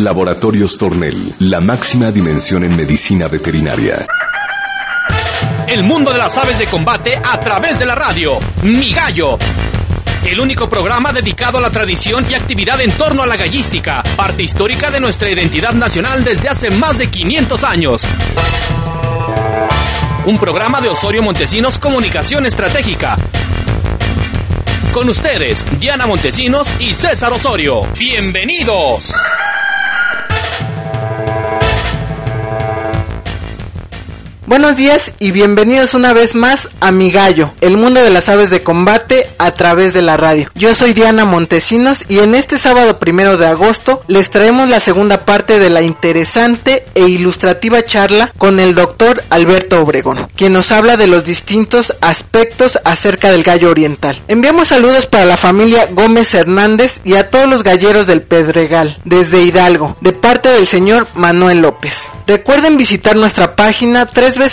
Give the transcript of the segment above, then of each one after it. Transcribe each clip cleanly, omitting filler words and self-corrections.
Laboratorios Tornel, la máxima dimensión en medicina veterinaria. El mundo de las aves de combate a través de la radio. Mi Gallo. El único programa dedicado a la tradición y actividad en torno a la gallística, parte histórica de nuestra identidad nacional desde hace más de 500 años. Un programa de Osorio Montesinos Comunicación Estratégica. Con ustedes, Diana Montesinos y César Osorio. ¡Bienvenidos! Buenos días y bienvenidos una vez más a Mi Gallo, el mundo de las aves de combate a través de la radio. Yo soy Diana Montesinos y en este sábado 1 de agosto les traemos la segunda parte de la interesante e ilustrativa charla con el doctor Alberto Obregón, quien nos habla de los distintos aspectos acerca del gallo oriental. Enviamos saludos para la familia Gómez Hernández y a todos los galleros del Pedregal, desde Hidalgo, de parte del señor Manuel López. Recuerden visitar nuestra página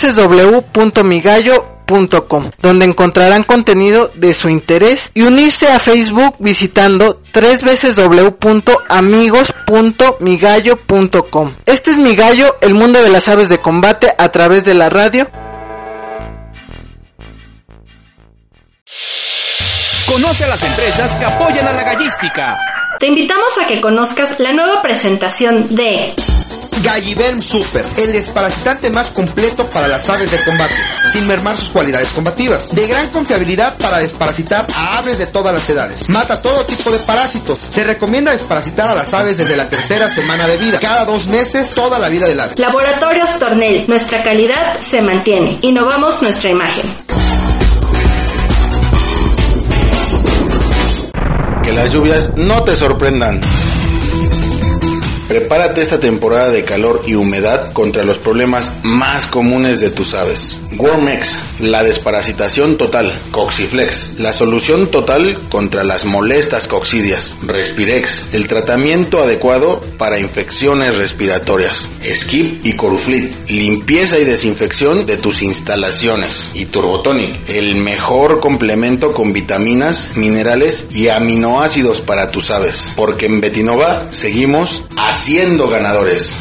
www.migallo.com, donde encontrarán contenido de su interés, y unirse a Facebook visitando www.amigos.migallo.com. Este es Mi Gallo, el mundo de las aves de combate a través de la radio. Conoce a las empresas que apoyan a la gallística. Te invitamos a que conozcas la nueva presentación de Galliverm Super, el desparasitante más completo para las aves de combate, sin mermar sus cualidades combativas. De gran confiabilidad para desparasitar a aves de todas las edades. Mata todo tipo de parásitos. Se recomienda desparasitar a las aves desde la 3ª semana de vida. Cada 2 meses, toda la vida del ave. Laboratorios Tornel, nuestra calidad se mantiene. Innovamos nuestra imagen. Que las lluvias no te sorprendan. Prepárate esta temporada de calor y humedad contra los problemas más comunes de tus aves. Wormex, la desparasitación total. Coxiflex, la solución total contra las molestas coccidias. Respirex, el tratamiento adecuado para infecciones respiratorias. Skip y Coruflit, limpieza y desinfección de tus instalaciones. Y Turbotonic, el mejor complemento con vitaminas, minerales y aminoácidos para tus aves. Porque en Betinova seguimos haciendo ganadores.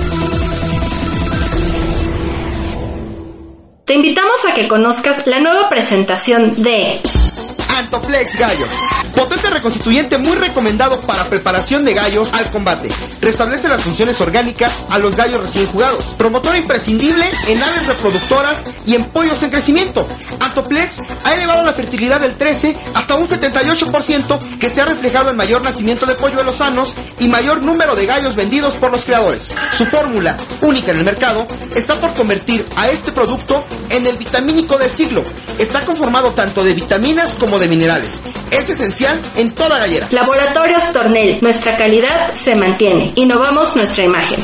Te invitamos a que conozcas la nueva presentación de Antoflex Gallos, potente reconstituyente muy recomendado para preparación de gallos al combate. Restablece las funciones orgánicas a los gallos recién jugados. Promotor imprescindible en aves reproductoras y en pollos en crecimiento. Antoflex ha elevado la fertilidad del 13 hasta un 78%, que se ha reflejado en mayor nacimiento de polluelos sanos y mayor número de gallos vendidos por los criadores. Su fórmula, única en el mercado, está por convertir a este producto en el vitamínico del siglo. Está conformado tanto de vitaminas como de minerales. Es esencial en toda gallera. Laboratorios Tornel, nuestra calidad se mantiene. Innovamos nuestra imagen.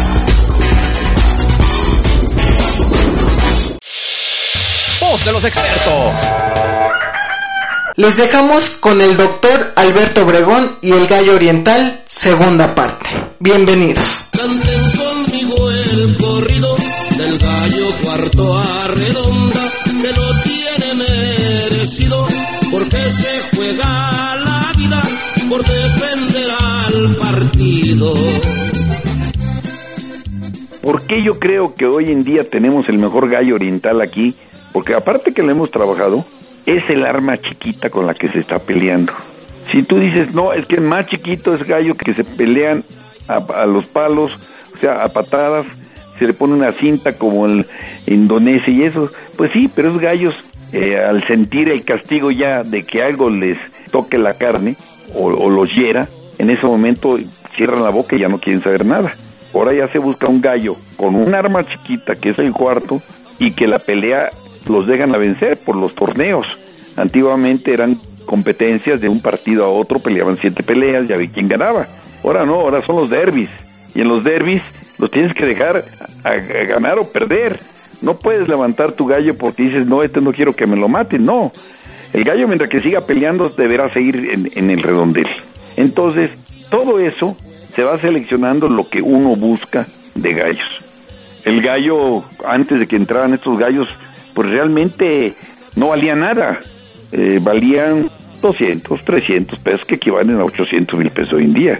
Voz de los expertos. Les dejamos con el doctor Alberto Obregón y el gallo oriental, segunda parte. Bienvenidos. Canten conmigo el corrido del gallo cuarto a redonda, que lo tiene merecido, porque se juega la vida por defender al partido. ¿Por qué yo creo que hoy en día tenemos el mejor gallo oriental aquí? Porque aparte que lo hemos trabajado, es el arma chiquita con la que se está peleando. Si tú dices, no, es que el más chiquito es gallo que se pelean a los palos, o sea, a patadas, se le pone una cinta como el Indonesia y eso, pues sí, pero es gallos al sentir el castigo ya de que algo les toque la carne o los hiera, en ese momento cierran la boca y ya no quieren saber nada. Ahora ya se busca un gallo con un arma chiquita que es el cuarto y que la pelea los dejan a vencer por los torneos. Antiguamente eran competencias de un partido a otro, peleaban 7 peleas, ya vi quién ganaba. Ahora no, ahora son los derbis, y en los derbis los tienes que dejar a ganar o perder. No puedes levantar tu gallo porque dices, no, no quiero que me lo maten. No, el gallo mientras que siga peleando deberá seguir en el redondel. Entonces, todo eso se va seleccionando lo que uno busca de gallos. El gallo, antes de que entraran estos gallos, pues realmente no valía nada. Valían 200, 300 pesos, que equivalen a 800,000 pesos hoy en día.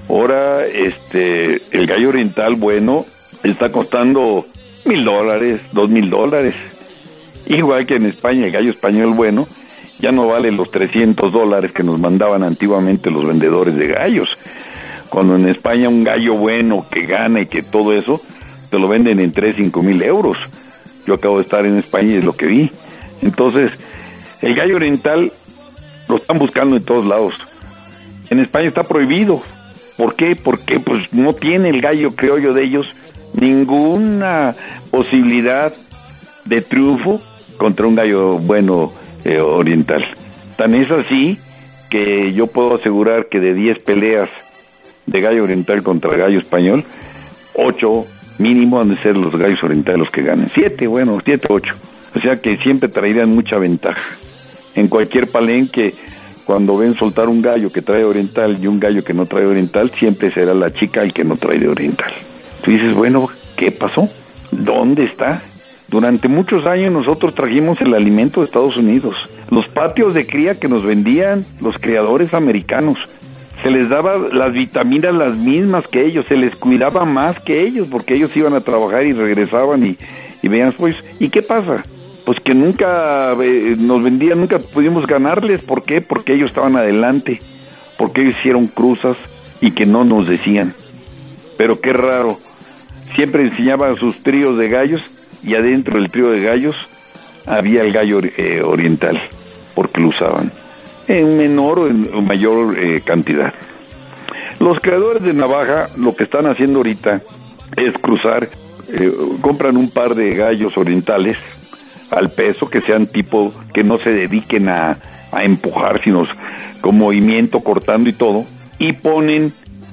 Ahora, el gallo oriental bueno está costando $1,000, $2,000. Igual que en España, el gallo español bueno ya no vale los $300 que nos mandaban antiguamente los vendedores de gallos. Cuando en España un gallo bueno que gana y que todo eso, te lo venden en 3,000-5,000 euros. Yo acabo de estar en España y es lo que vi. Entonces, el gallo oriental lo están buscando en todos lados. En España está prohibido. ¿Por qué? Porque pues no tiene el gallo criollo de ellos ninguna posibilidad de triunfo contra un gallo bueno oriental. Tan es así que yo puedo asegurar que de 10 peleas de gallo oriental contra gallo español, 8 mínimo han de ser los gallos orientales los que ganen. 7, 8. O sea que siempre traerían mucha ventaja. En cualquier palenque, cuando ven soltar un gallo que trae oriental y un gallo que no trae oriental, siempre será la chica el que no trae de oriental. Tú dices, bueno, ¿qué pasó? ¿Dónde está? Durante muchos años nosotros trajimos el alimento de Estados Unidos. Los patios de cría que nos vendían los criadores americanos. Se les daba las vitaminas las mismas que ellos, se les cuidaba más que ellos, porque ellos iban a trabajar y regresaban y veían, pues, ¿y qué pasa? Pues que nunca nos vendían, nunca pudimos ganarles. ¿Por qué? Porque ellos estaban adelante, porque ellos hicieron cruzas y que no nos decían. Pero qué raro, siempre enseñaban sus tríos de gallos y adentro del trío de gallos había el gallo oriental, porque lo usaban en menor o en mayor cantidad. Los creadores de navaja lo que están haciendo ahorita es cruzar, compran un par de gallos orientales al peso, que sean tipo, que no se dediquen a empujar, sino con movimiento, cortando y todo, y ponen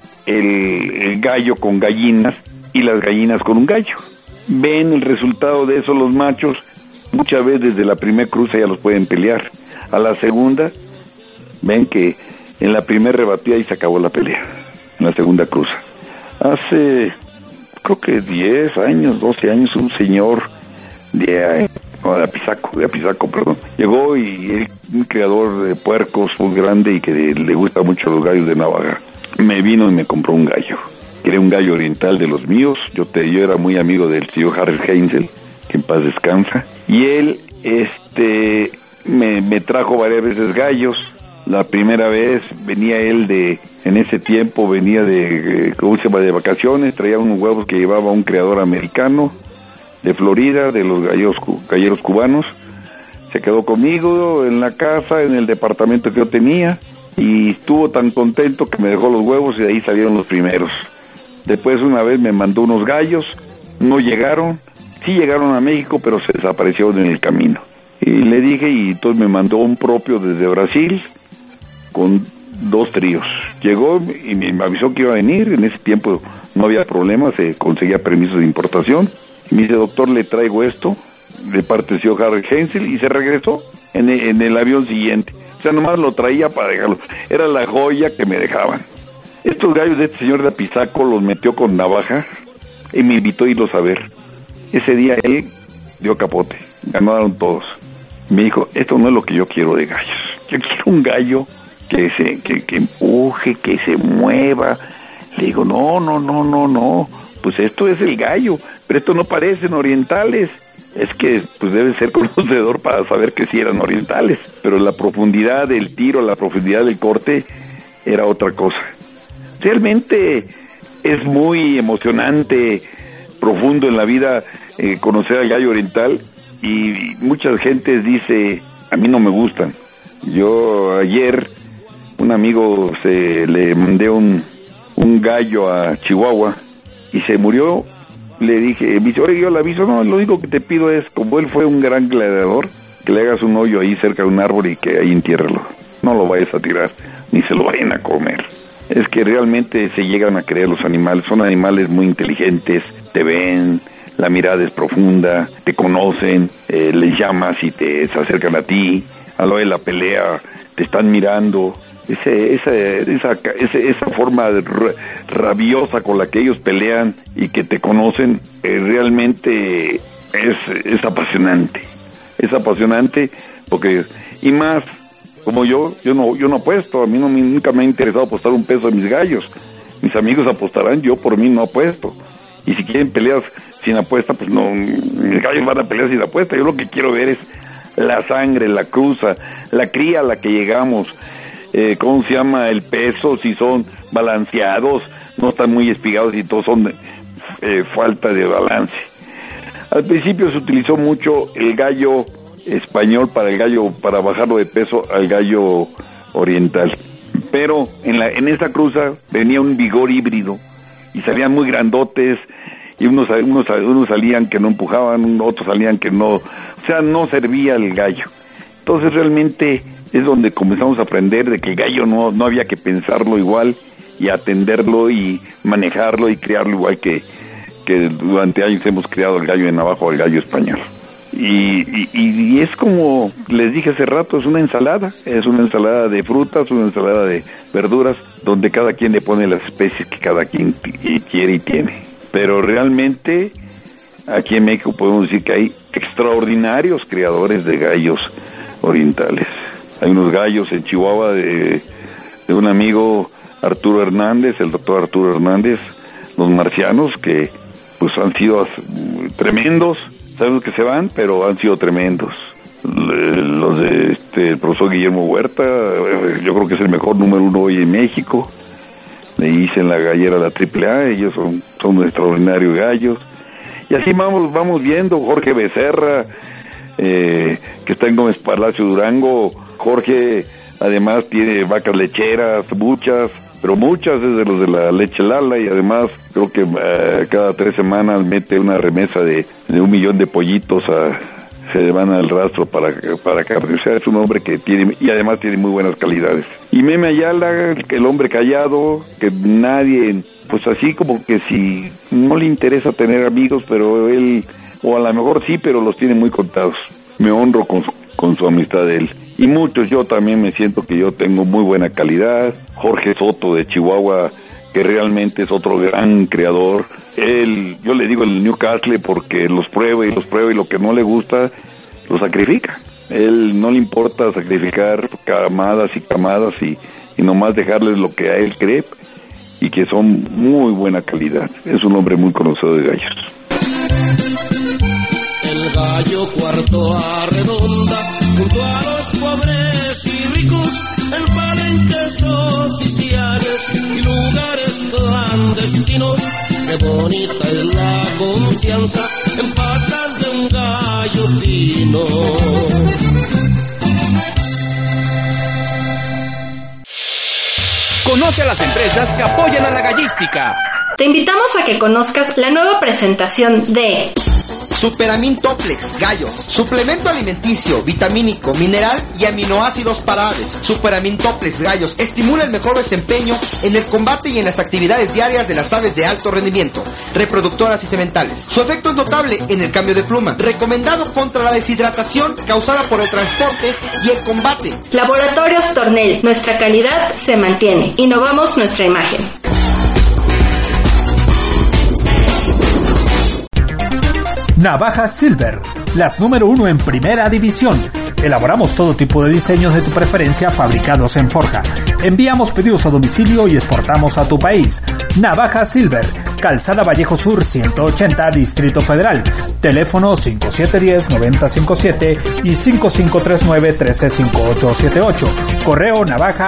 el gallo con gallinas y las gallinas con un gallo. Ven el resultado de eso los machos, muchas veces desde la primera cruza ya los pueden pelear. A la segunda, ven que en la primera rebatida y se acabó la pelea, en la segunda cruza. Hace, creo que 10 años, 12 años, un señor de Apizaco, llegó y un criador de puercos muy grande y que le gusta mucho los gallos de navaja, me vino y me compró un gallo. Era un gallo oriental de los míos. Yo era muy amigo del señor Harry Heinzel, que en paz descansa, y él me trajo varias veces gallos. La primera vez venía él en ese tiempo venía de vacaciones, traía unos huevos que llevaba un criador americano de Florida, de los galleros cubanos. Se quedó conmigo en la casa, en el departamento que yo tenía, y estuvo tan contento que me dejó los huevos y de ahí salieron los primeros. Después una vez me mandó unos gallos, no llegaron, sí llegaron a México, pero se desaparecieron en el camino. Y le dije, y entonces me mandó un propio desde Brasil, con 2 tríos. Llegó y me avisó que iba a venir, en ese tiempo no había problema, se conseguía permisos de importación. Y me dice, doctor, le traigo esto, de parte del señor Harry Heinzel, y se regresó en el avión siguiente. O sea, nomás lo traía para dejarlo. Era la joya que me dejaban. Estos gallos de este señor de Apizaco los metió con navaja y me invitó a irlos a ver. Ese día él dio capote, ganaron todos. Me dijo, esto no es lo que yo quiero de gallos. Yo quiero un gallo que empuje, que se mueva. Le digo, no. Pues esto es el gallo, pero esto no parecen orientales. Es que pues debe ser conocedor para saber que sí eran orientales, pero la profundidad del tiro, la profundidad del corte era otra cosa. Realmente es muy emocionante, profundo en la vida conocer al gallo oriental, y mucha gente dice, a mí no me gustan. Yo ayer, un amigo le mandé un gallo a Chihuahua y se murió. Le dije, me dice, oye, yo le aviso, no, lo único que te pido es, como él fue un gran gladiador, que le hagas un hoyo ahí cerca de un árbol y que ahí entiérralo. No lo vayas a tirar, ni se lo vayan a comer. Es que realmente se llegan a creer los animales, son animales muy inteligentes, te ven, la mirada es profunda, te conocen, les llamas y se acercan a ti, a lo de la pelea, te están mirando. Esa forma rabiosa con la que ellos pelean y que te conocen, realmente es apasionante. Es apasionante porque, y más, como yo no apuesto, a mí nunca me ha interesado apostar un peso a mis gallos, mis amigos apostarán, yo por mí no apuesto. Y si quieren peleas sin apuesta, pues no, mis gallos van a pelear sin apuesta. Yo lo que quiero ver es la sangre, la cruza, la cría a la que llegamos, ¿cómo se llama? El peso, si son balanceados, no están muy espigados y todos son falta de balance. Al principio se utilizó mucho el gallo español para bajarlo de peso al gallo oriental. Pero en esta cruza venía un vigor híbrido y salían muy grandotes y unos salían que no empujaban, otros salían que no, o sea, no servía el gallo. Entonces realmente es donde comenzamos a aprender de que el gallo no había que pensarlo igual y atenderlo y manejarlo y criarlo igual que durante años hemos criado el gallo de Navajo o el gallo español. Y es como les dije hace rato, es una ensalada de frutas, una ensalada de verduras, donde cada quien le pone las especies que cada quien quiere y tiene. Pero realmente aquí en México podemos decir que hay extraordinarios criadores de gallos orientales. Hay unos gallos en Chihuahua de un amigo Arturo Hernández, el doctor Arturo Hernández, los marcianos, que pues han sido tremendos. Sabemos que se van, pero han sido tremendos. Los de el profesor Guillermo Huerta, yo creo que es el mejor número 1 hoy en México. Le dicen la gallera la AAA, ellos son extraordinarios gallos. Y así vamos viendo. Jorge Becerra, que está en Gómez Palacio, Durango. Jorge además tiene vacas lecheras, muchas es de los de la leche Lala, y además creo que cada 3 semanas mete una remesa de 1 millón de pollitos se van al rastro para carne. O sea, es un hombre que tiene, y además tiene muy buenas calidades. Y Meme Ayala, el hombre callado, que nadie, pues así como que si no le interesa tener amigos, pero él, o a lo mejor sí, pero los tiene muy contados. Me honro con su amistad de él. Y muchos, yo también me siento que yo tengo muy buena calidad. Jorge Soto de Chihuahua, que realmente es otro gran creador. Él, yo le digo el Newcastle porque los prueba y lo que no le gusta, lo sacrifica. Él no le importa sacrificar camadas y camadas y nomás dejarles lo que a él cree y que son muy buena calidad. Es un hombre muy conocido de gallos. El gallo cuartoa redonda, junto a los pobres y ricos, en palenques oficiales y lugares clandestinos. Qué bonita es la confianza en patas de un gallo fino. Conoce a las empresas que apoyan a la gallística. Te invitamos a que conozcas la nueva presentación de Superamin Toplex Gallos, suplemento alimenticio, vitamínico, mineral y aminoácidos para aves. Superamin Toplex Gallos estimula el mejor desempeño en el combate y en las actividades diarias de las aves de alto rendimiento, reproductoras y sementales. Su efecto es notable en el cambio de pluma, recomendado contra la deshidratación causada por el transporte y el combate. Laboratorios Tornel, nuestra calidad se mantiene. Innovamos nuestra imagen. Navajas Silver, las número 1 en primera división. Elaboramos todo tipo de diseños de tu preferencia fabricados en forja. Enviamos pedidos a domicilio y exportamos a tu país. Navajas Silver, Calzada Vallejo Sur 180, Distrito Federal. Teléfono 5710-9057 y 5539-135878. Correo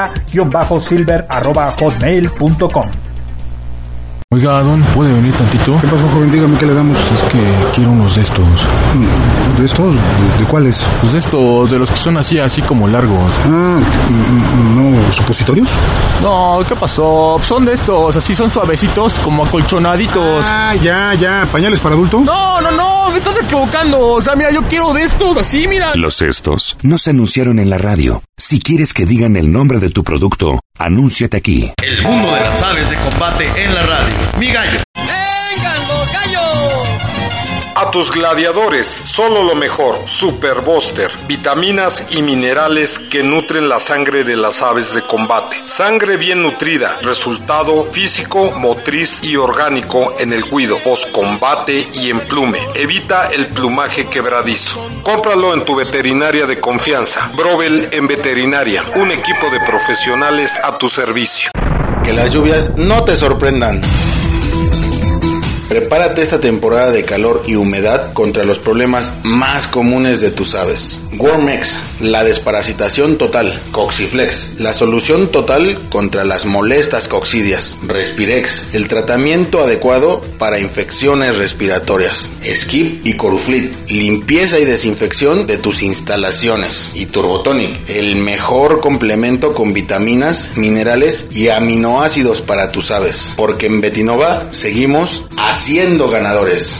navaja-silver@hotmail.com. Oiga, don, ¿puede venir tantito? ¿Qué pasó, joven? Dígame, ¿qué le damos? Pues es que quiero unos de estos. ¿De estos? ¿De cuáles? Pues de estos, de los que son así como largos. Ah, ¿no supositorios? No, ¿qué pasó? Son de estos, así son suavecitos, como acolchonaditos. Ah, ya, ¿pañales para adulto? No, me estás equivocando. O sea, mira, yo quiero de estos, así, mira. Los estos no se anunciaron en la radio. Si quieres que digan el nombre de tu producto, anúnciate aquí. El mundo de las aves de combate en la radio. Mi gallo. ¡Vengan los gallos! A tus gladiadores, solo lo mejor. Super Buster, vitaminas y minerales que nutren la sangre de las aves de combate. Sangre bien nutrida, resultado físico, motriz y orgánico en el cuido, poscombate y emplume. Evita el plumaje quebradizo. Cómpralo en tu veterinaria de confianza. Brobel en Veterinaria, un equipo de profesionales a tu servicio. Que las lluvias no te sorprendan. Prepárate esta temporada de calor y humedad contra los problemas más comunes de tus aves. Wormex, la desparasitación total. Coxiflex, la solución total contra las molestas coccidias. Respirex, el tratamiento adecuado para infecciones respiratorias. Skip y Coruflit, limpieza y desinfección de tus instalaciones. Y Turbotonic, el mejor complemento con vitaminas, minerales y aminoácidos para tus aves. Porque en Betinova seguimos haciendo ganadores.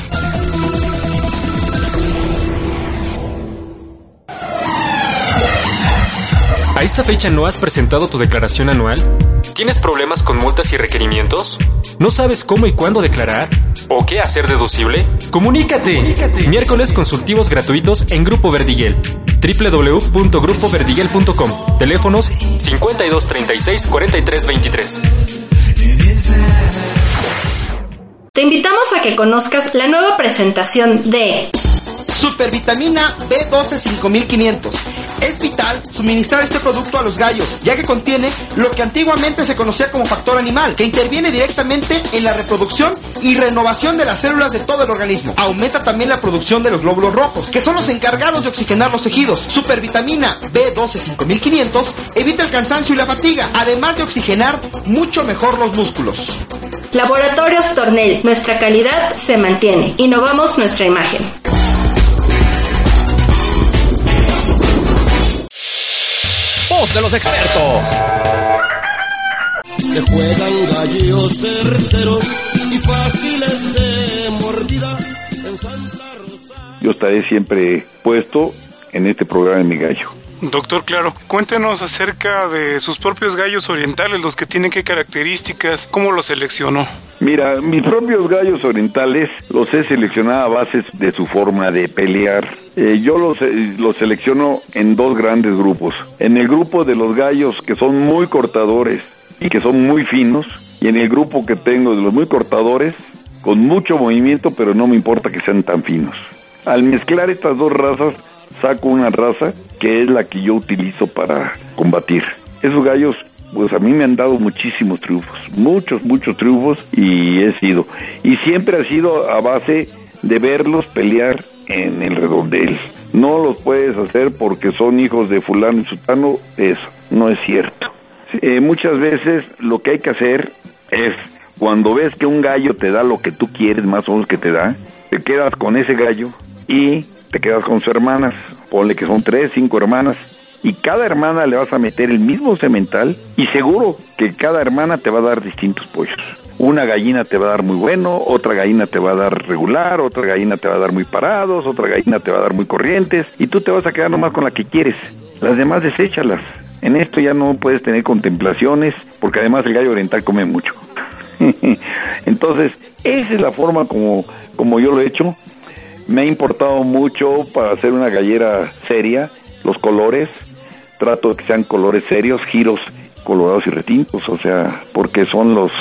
¿A esta fecha no has presentado tu declaración anual? ¿Tienes problemas con multas y requerimientos? ¿No sabes cómo y cuándo declarar? ¿O qué hacer deducible? ¡Comunícate! Miércoles consultivos gratuitos en Grupo Verdiguel. www.grupoverdiguel.com. Teléfonos 5236 4323. Te invitamos a que conozcas la nueva presentación de Supervitamina B12 5500. Es vital suministrar este producto a los gallos, ya que contiene lo que antiguamente se conocía como factor animal, que interviene directamente en la reproducción y renovación de las células de todo el organismo. Aumenta también la producción de los glóbulos rojos, que son los encargados de oxigenar los tejidos. Supervitamina B12 5500 evita el cansancio y la fatiga, además de oxigenar mucho mejor los músculos. Laboratorios Tornel, nuestra calidad se mantiene. Innovamos nuestra imagen. Voz de los expertos. Que juegan gallos certeros y fáciles de mordida en Santa Rosa. Yo estaré siempre puesto en este programa de Mi Gallo. Doctor Claro, cuéntenos acerca de sus propios gallos orientales, los que tienen qué características, cómo los seleccionó. Mira, mis propios gallos orientales los he seleccionado a base de su forma de pelear. Yo los selecciono en dos grandes grupos. En el grupo de los gallos que son muy cortadores y que son muy finos, y en el grupo que tengo de los muy cortadores, con mucho movimiento, pero no me importa que sean tan finos. Al mezclar estas dos razas, saco una raza que es la que yo utilizo para combatir. Esos gallos, pues a mí me han dado muchísimos triunfos, muchos triunfos, y siempre ha sido a base de verlos pelear en el redondel. No los puedes hacer porque son hijos de fulano y sutano, eso no es cierto. Muchas veces lo que hay que hacer es, cuando ves que un gallo te da lo que tú quieres, más o menos que te da, te quedas con ese gallo y te quedas con sus hermanas, ponle que son 3, 5 hermanas, y cada hermana le vas a meter el mismo semental, y seguro que cada hermana te va a dar distintos pollos. Una gallina te va a dar muy bueno, otra gallina te va a dar regular, otra gallina te va a dar muy parados, otra gallina te va a dar muy corrientes, y tú te vas a quedar nomás con la que quieres. Las demás deséchalas. En esto ya no puedes tener contemplaciones, porque además el gallo oriental come mucho. Entonces, esa es la forma como yo lo he hecho. Me ha importado mucho para hacer una gallera seria, los colores, trato de que sean colores serios, giros colorados y retintos, o sea, porque son los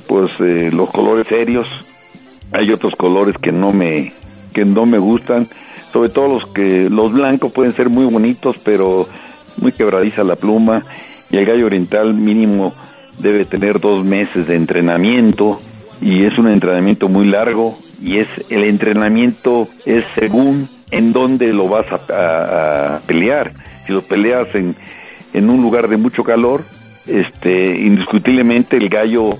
colores serios. Hay otros colores que no me gustan, sobre todo los blancos pueden ser muy bonitos, pero muy quebradiza la pluma, y el gallo oriental mínimo debe tener 2 meses de entrenamiento, y es un entrenamiento muy largo, y el entrenamiento es según en dónde lo vas a pelear. Si lo peleas en un lugar de mucho calor, indiscutiblemente el gallo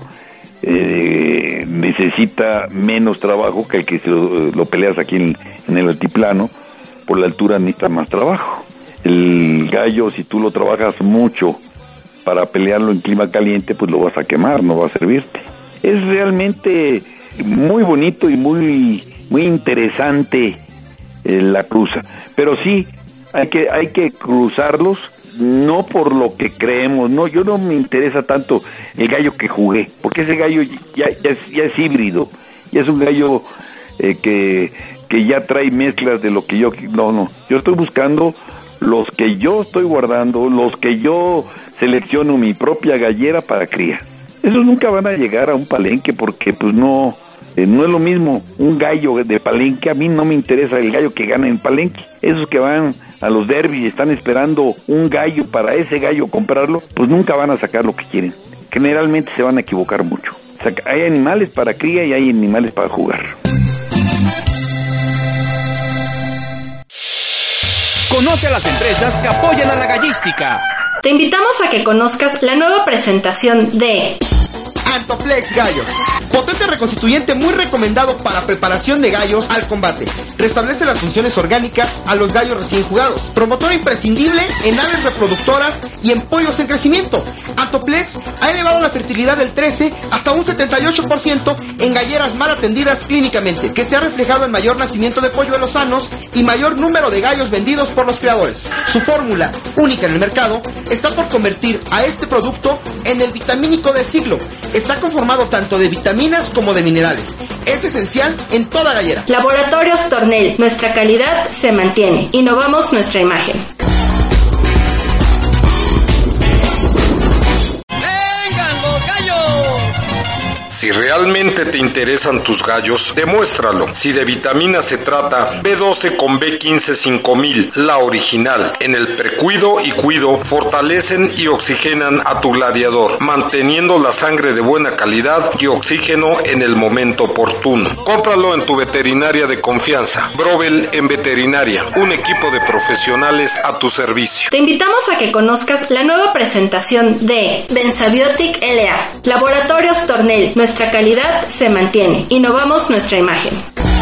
necesita menos trabajo que el que lo peleas aquí en el altiplano. Por la altura necesita más trabajo. El gallo, si tú lo trabajas mucho para pelearlo en clima caliente, pues lo vas a quemar, no va a servirte. Es realmente muy bonito y muy interesante la cruza, pero sí hay que cruzarlos, no por lo que creemos. No, yo no me interesa tanto el gallo que jugué, porque ese gallo ya es híbrido, ya es un gallo que ya trae mezclas de lo que yo estoy buscando los que yo estoy guardando, los que yo selecciono mi propia gallera para cría. Esos nunca van a llegar a un palenque, porque pues no es lo mismo un gallo de palenque. A mí no me interesa el gallo que gana en palenque. Esos que van a los derbis y están esperando un gallo para ese gallo comprarlo, pues nunca van a sacar lo que quieren. generalmente se van a equivocar mucho. O sea, hay animales para cría y hay animales para jugar. Conoce a las empresas que apoyan a la gallística. Te invitamos a que conozcas la nueva presentación de Antoflex Gallos. Potente reconstituyente muy recomendado para preparación de gallos al combate. Restablece las funciones orgánicas a los gallos recién jugados. Promotor imprescindible en aves reproductoras y en pollos en crecimiento. Antoflex ha elevado la fertilidad del 13 hasta un 78% en galleras mal atendidas clínicamente, que se ha reflejado en mayor nacimiento de polluelos sanos y mayor número de gallos vendidos por los criadores. Su fórmula, única en el mercado, está por convertir a este producto en el vitamínico del siglo. Está conformado tanto de vitaminas como de minerales. Es esencial en toda gallera. Laboratorios Tornel, nuestra calidad se mantiene. Innovamos nuestra imagen. Si realmente te interesan tus gallos, demuéstralo. Si de vitaminas se trata, B12 con B15 5000, la original. En el precuido y cuido, fortalecen y oxigenan a tu gladiador, manteniendo la sangre de buena calidad y oxígeno en el momento oportuno. Cómpralo en tu veterinaria de confianza. Brobel en Veterinaria, un equipo de profesionales a tu servicio. Te invitamos a que conozcas la nueva presentación de Benzabiotic LA. Laboratorios Tornel, nuestra calidad se mantiene. Innovamos nuestra imagen.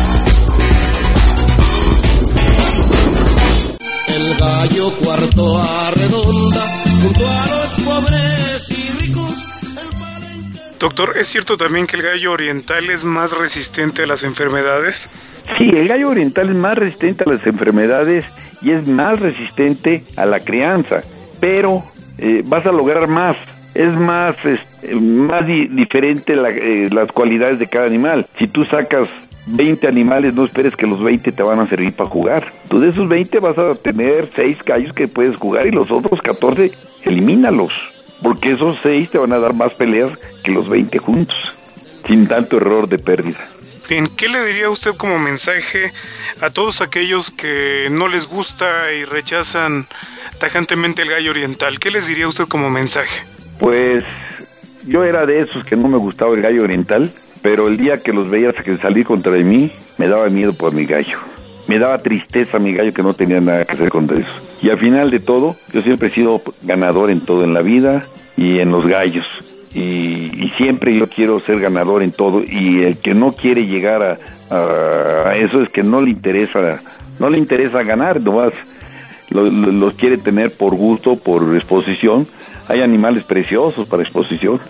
El gallo cuarto arredonda junto a los pobres y ricos. Doctor, ¿es cierto también que el gallo oriental es más resistente a las enfermedades? Sí, el gallo oriental es más resistente a las enfermedades y es más resistente a la crianza, pero vas a lograr más. Es más diferente las cualidades de cada animal. Si tú sacas 20 animales, no esperes que los 20 te van a servir para jugar. Tú de esos 20 vas a tener 6 gallos que puedes jugar y los otros 14 elimínalos, porque esos 6 te van a dar más peleas que los 20 juntos, sin tanto error de pérdida. Bien, ¿qué le diría usted como mensaje a todos aquellos que no les gusta y rechazan tajantemente el gallo oriental? ¿Qué les diría usted como mensaje? Pues yo era de esos que no me gustaba el gallo oriental, pero el día que los veía salir contra mí, me daba miedo por mi gallo. Me daba tristeza mi gallo que no tenía nada que hacer contra eso. Y al final de todo, yo siempre he sido ganador en todo en la vida y en los gallos. Y siempre yo quiero ser ganador en todo. Y el que no quiere llegar a eso es que no le interesa ganar, nomás los quiere tener por gusto, por exposición. Hay animales preciosos para exposición.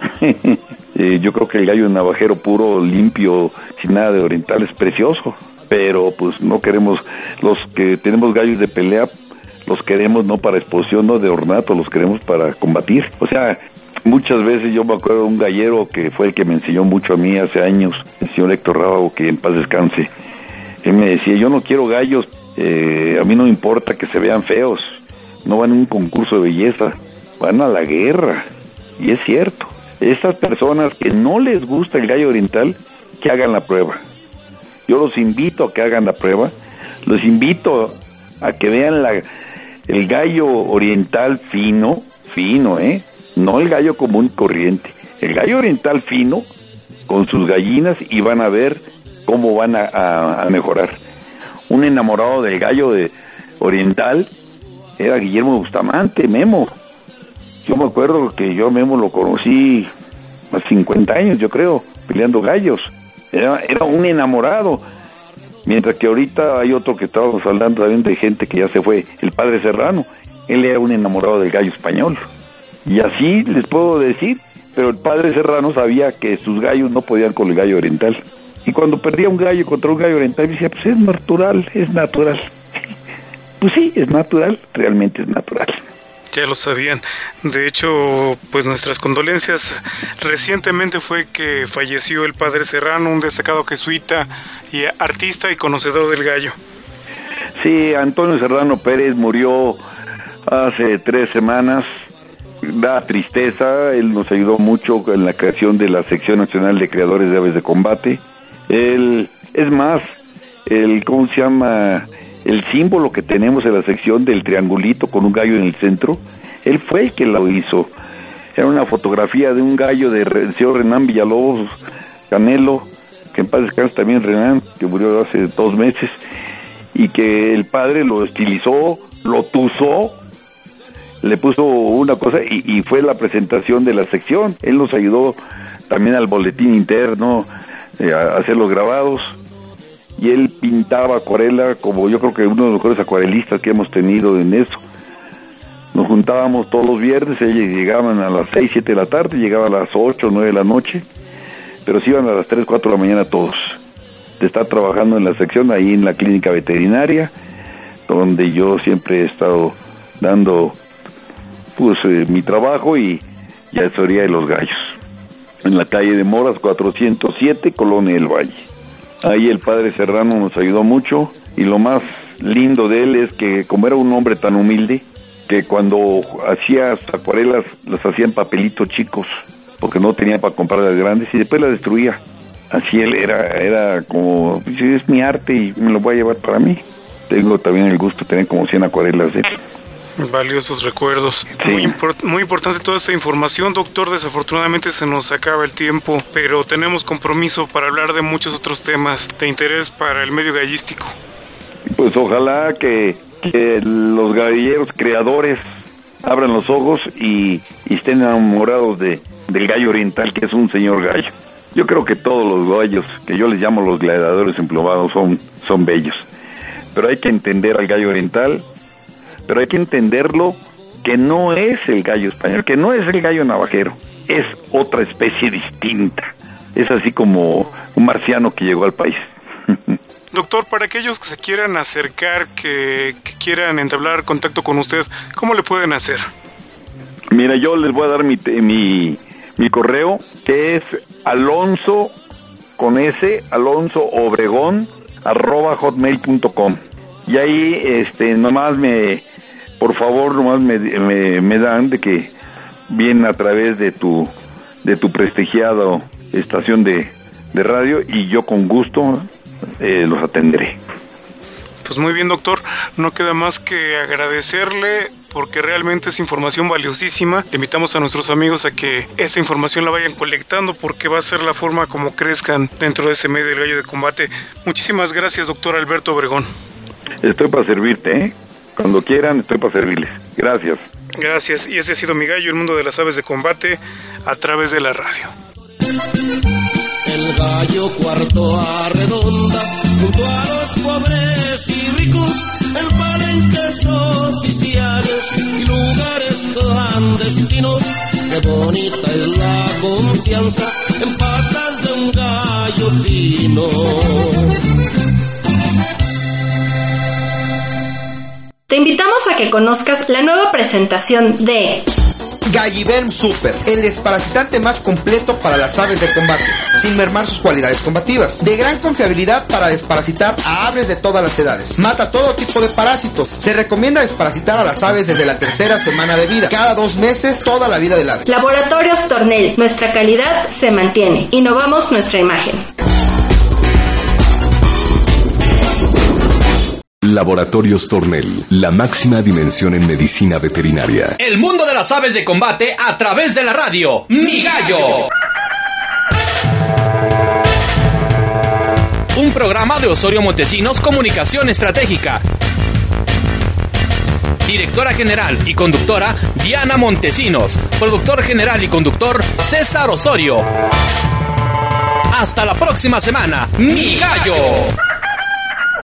Yo creo que el gallo navajero puro, limpio, sin nada de oriental es precioso. Pero pues no queremos, los que tenemos gallos de pelea, los queremos no para exposición, no de ornato, los queremos para combatir. O sea, muchas veces yo me acuerdo de un gallero que fue el que me enseñó mucho a mí hace años, el señor Héctor Rábago, que en paz descanse. Él me decía, yo no quiero gallos, a mí no me importa que se vean feos, no van a un concurso de belleza, van a la guerra. Y es cierto, estas personas que no les gusta el gallo oriental, que hagan la prueba. Yo los invito a que hagan la prueba, los invito a que vean el gallo oriental fino, no el gallo común y corriente, el gallo oriental fino con sus gallinas, y van a ver cómo van a mejorar. Un enamorado del gallo oriental era Guillermo Bustamante, Memo. Yo me acuerdo que yo a Memo lo conocí hace 50 años, yo creo, peleando gallos. Era un enamorado. Mientras que ahorita hay otro que estábamos hablando también de gente que ya se fue, el padre Serrano. Él era un enamorado del gallo español. Y así les puedo decir, pero el padre Serrano sabía que sus gallos no podían con el gallo oriental. Y cuando perdía un gallo contra un gallo oriental, decía, pues es natural. Pues sí, es natural, realmente es natural. Ya lo sabían. De hecho, pues nuestras condolencias. Recientemente fue que falleció el padre Serrano, un destacado jesuita y artista y conocedor del gallo. Sí, Antonio Serrano Pérez murió hace 3 semanas. Da tristeza, él nos ayudó mucho en la creación de la Sección Nacional de Creadores de Aves de Combate. Él, es más, ¿cómo se llama? El símbolo que tenemos en la sección del triangulito con un gallo en el centro, él fue el que lo hizo. Era una fotografía de un gallo del señor Renán Villalobos Canelo, que en paz descanse también Renán, que murió hace 2 meses, y que el padre lo estilizó, lo tuzó, le puso una cosa y fue la presentación de la sección. Él nos ayudó también al boletín interno a hacer los grabados, y él pintaba acuarela como yo creo que uno de los mejores acuarelistas que hemos tenido en eso. Nos juntábamos todos los viernes, ellos llegaban a las 6, 7 de la tarde, llegaban a las 8, 9 de la noche, pero se iban a las 3, 4 de la mañana todos. De estar trabajando en la sección ahí en la clínica veterinaria, donde yo siempre he estado dando pues mi trabajo y asesoría de los gallos. En la calle de Moras 407, Colonia del Valle. Ahí el padre Serrano nos ayudó mucho, y lo más lindo de él es que como era un hombre tan humilde, que cuando hacía acuarelas las hacía en papelitos chicos, porque no tenía para comprar las grandes, y después las destruía. Así él era como, es mi arte y me lo voy a llevar para mí. Tengo también el gusto de tener como 100 acuarelas de él. Valiosos recuerdos. Sí. Muy importante toda esta información, doctor. Desafortunadamente se nos acaba el tiempo, pero tenemos compromiso para hablar de muchos otros temas de interés para el medio gallístico. Pues ojalá que los gallilleros creadores abran los ojos y estén enamorados del gallo oriental, que es un señor gallo. Yo creo que todos los gallos, que yo les llamo los gladiadores emplumados, son bellos. Pero hay que entender al gallo oriental, pero hay que entenderlo que no es el gallo español, que no es el gallo navajero, es otra especie distinta. Es así como un marciano que llegó al país. Doctor, para aquellos que se quieran acercar, que quieran entablar contacto con usted, ¿cómo le pueden hacer? Mira, yo les voy a dar mi correo, que es Alonso, con S, alonsoobregón@hotmail.com. Y ahí, nomás por favor, me dan de que vienen a través de tu prestigiado estación de radio, y yo con gusto los atenderé. Pues muy bien, doctor, no queda más que agradecerle, porque realmente es información valiosísima. Le invitamos a nuestros amigos a que esa información la vayan colectando, porque va a ser la forma como crezcan dentro de ese medio del gallo de combate. Muchísimas gracias, doctor Alberto Obregón. Estoy para servirte, ¿eh? Cuando quieran, estoy para servirles. Gracias. Gracias, y ese ha sido Mi Gallo, el mundo de las aves de combate, a través de la radio. El gallo cuarto arredonda junto a los pobres y ricos en palenques oficiales y lugares clandestinos. Qué bonita es la confianza en patas de un gallo fino. Te invitamos a que conozcas la nueva presentación de Galliverm Super, el desparasitante más completo para las aves de combate, sin mermar sus cualidades combativas. De gran confiabilidad para desparasitar a aves de todas las edades. Mata todo tipo de parásitos. Se recomienda desparasitar a las aves desde la 3ª semana de vida. Cada 2 meses, toda la vida del ave. Laboratorios Tornel, nuestra calidad se mantiene. Innovamos nuestra imagen. Laboratorios Tornel, la máxima dimensión en medicina veterinaria. El mundo de las aves de combate a través de la radio. Mi Gallo. Un programa de Osorio Montesinos Comunicación Estratégica. Directora general y conductora Diana Montesinos. Productor general y conductor César Osorio. Hasta la próxima semana. Mi Gallo.